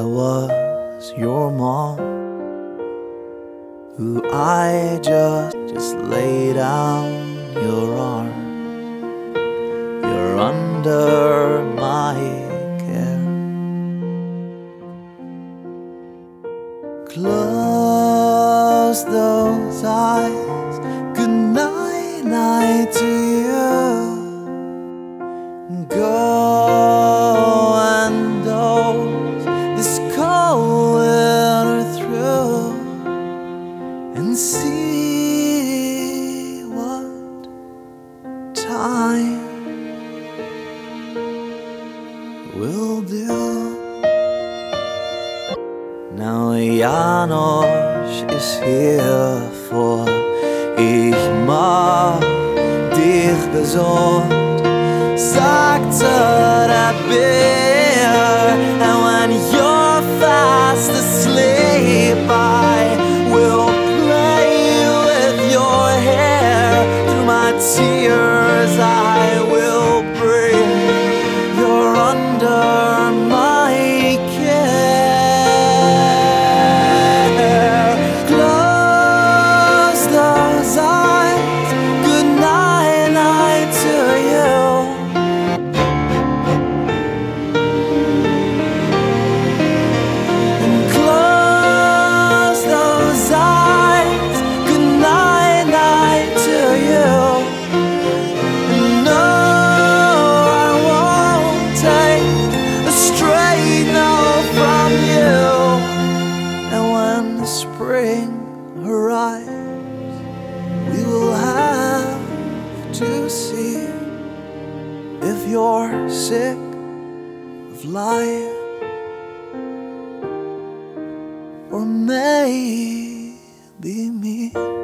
was your mom, who I just lay down your arms. You're under my care. Close those eyes, good night, night to you. Go and doze this cold winter through, and see what time will do. Now Janosch ist hier vor, ich mach dich gesund, sagte der Bär. And when you're fast asleep, I will play with your hair. Through my tears I will breathe. You're under my care. Close those eyes, good night, night to you. And close those eyes, good night, night to you. And no, I won't take a straight no from you. And when the spring arrives, we will have to see if you're sick of life, or maybe me.